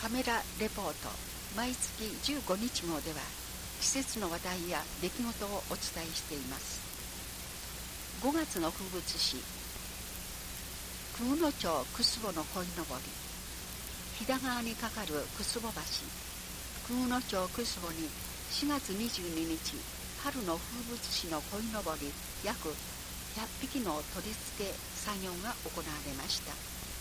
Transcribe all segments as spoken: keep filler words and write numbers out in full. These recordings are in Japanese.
カメラレポート毎月じゅうごにち号では季節の話題や出来事をお伝えしています。ごがつの風物詩、久野町楠穂の鯉のぼり。飛騨川に架かる楠穂橋、久野町楠穂にしがつにじゅうににち春の風物詩の鯉のぼり約ひゃっぴきの取り付け作業が行われました。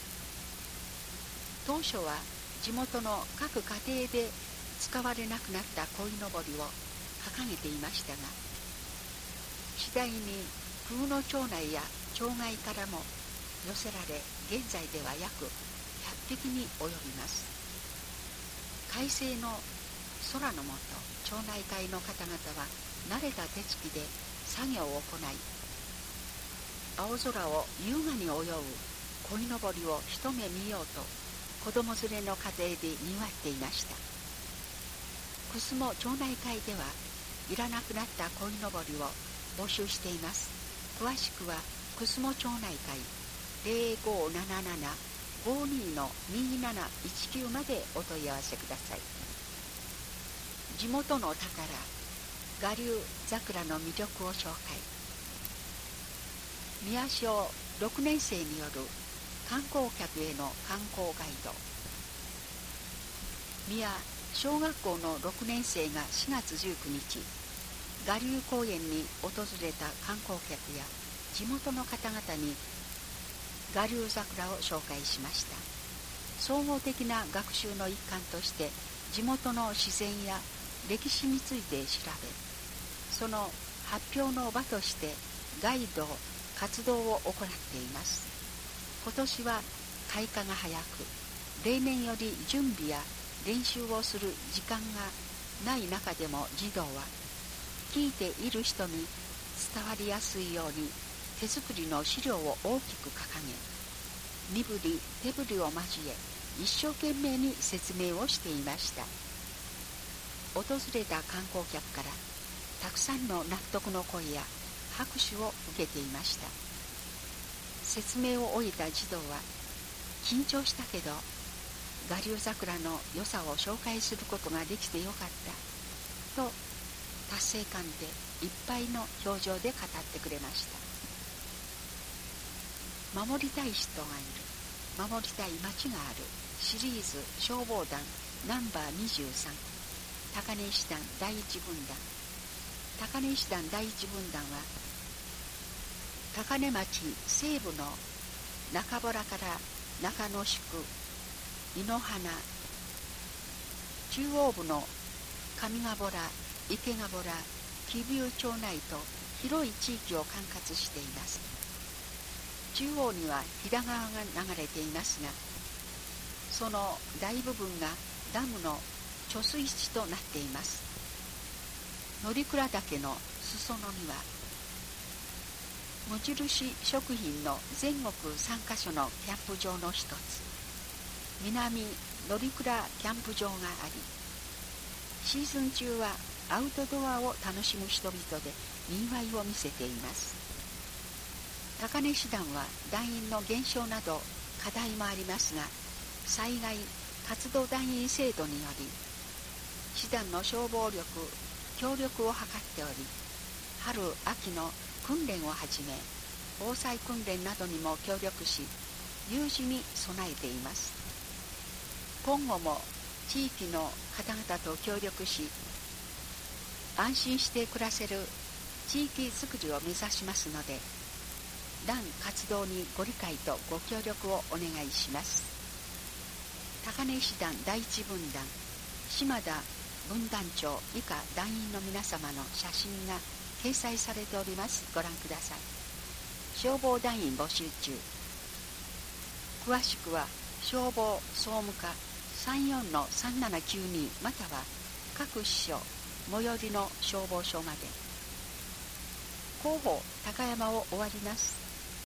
当初は地元の各家庭で使われなくなった鯉のぼりを掲げていましたが、次第に久野町内や町外からも寄せられ、現在では約ひゃっぴきに及びます。快晴の空の下、町内会の方々は慣れた手つきで作業を行い、青空を優雅に泳ぐ鯉のぼりを一目見ようと子供連れの家庭でにわっていました。楠穂町内会ではいらなくなった鯉のぼりを募集しています。詳しくは楠穂町内会 ゼロごーなななな ごーにー のにーなないちきゅうまでお問い合わせください。地元の宝、我流桜の魅力を紹介。宮小ろくねんせいによる観光客への観光ガイド。宮小学校のろくねんせいがしがつじゅうくにち、我流公園に訪れた観光客や地元の方々に我流桜を紹介しました。総合的な学習の一環として地元の自然や歴史について調べ、その発表の場としてガイド活動を行っています。今年は開花が早く、例年より準備や練習をする時間がない中でも児童は聞いている人に伝わりやすいように手作りの資料を大きく掲げ、身振り手振りを交え一生懸命に説明をしていました。訪れた観光客からたくさんの納得の声や拍手を受けていました。説明を終えた児童は、緊張したけど我流桜の良さを紹介することができてよかったと達成感でいっぱいの表情で語ってくれました。守りたい人がいる、守りたい町があるシリーズ消防団ナンバーにじゅうさん、高根石団第一分団。高根石団第一分団は高根町西部の中洞から中野宿、井の花、中央部の上ヶ洞、池ヶ洞、木生町内と広い地域を管轄しています。中央には飛騨川が流れていますが、その大部分がダムの貯水池となっています。乗鞍岳の裾野には無印食品の全国さんかしょのキャンプ場の一つ、南乗鞍キャンプ場があり、シーズン中はアウトドアを楽しむ人々でにぎわいを見せています。高根師団は団員の減少など課題もありますが、災害活動団員制度により師団の消防力協力を図っており、春秋の訓練をはじめ防災訓練などにも協力し、有事に備えています。今後も地域の方々と協力し、安心して暮らせる地域づくりを目指しますので、団活動にご理解とご協力をお願いします。高根石団第一分団島田分団長以下団員の皆様の写真が掲載されております。ご覧ください。消防団員募集中。詳しくは消防総務課 さんよんのさんななきゅうに または各支所最寄りの消防署まで。広報高山を終わります。